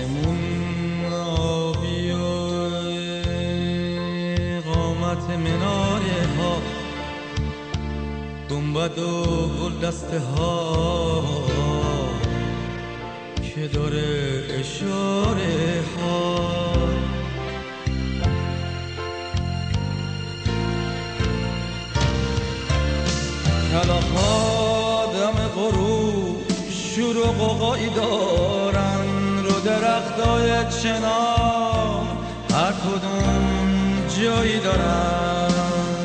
آسمون آبی و قامت مناره ها، گنبد و گل دسته ها که داره اشاره ها. کلاغ‌ها دم غروب شور و غوغایی دارن، رو درختای چنار هر کدوم جایی دارن.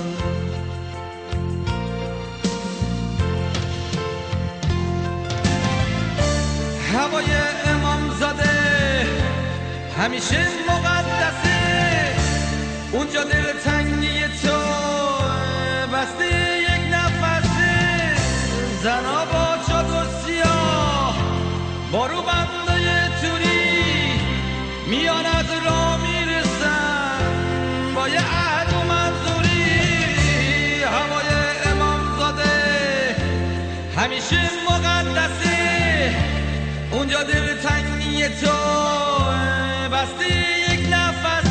هوای امامزاده همیشه مقدسه، اونجا دلتنگی تو بسته یک نفسه. زنا با چادر سیاه با روبندای توری میان از راه میرسن با یه عهد و منظوری. هوای امامزاده همیشه مقدسه، اونجا دلتنگی تو بسته یک نفسه.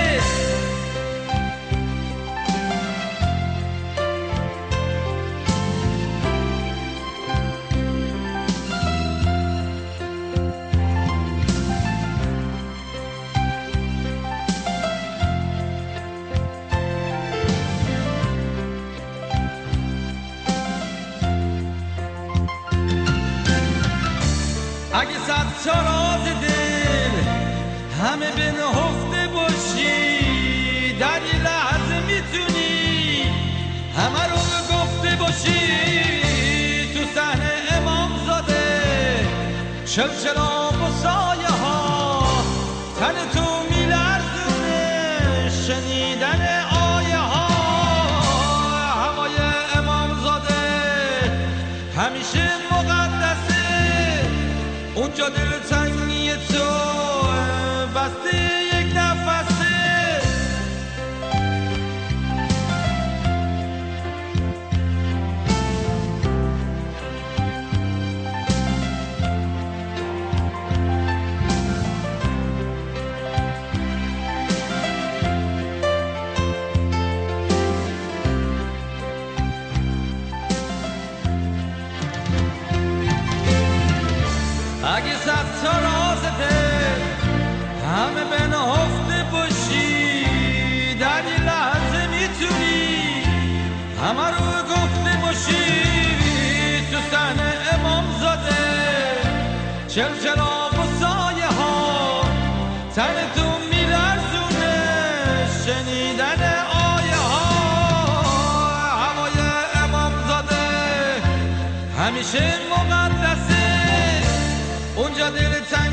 اگه صد تا راز دل همه به نهفته باشی، در یه لحظه میتونی همه رو گفته باشی. تو صحنه امامزاده چلچلاق و سایه ها تن تو میلرزونه شنیدن آیه ها. هوای امامزاده همیشه مقدسه، اونجا دلتنگی تو بسته یک نفسه. اگه صد تا راز دل همه به نهفته باشی، در یه لحظه میتونی همه رو گفته باشی. تو صحنه امامزاده چلچلاق و سایه ها تن تو میلرزونه شنیدن آیه ها. هوای امامزاده همیشه مقدسه، اونجا دلتنگ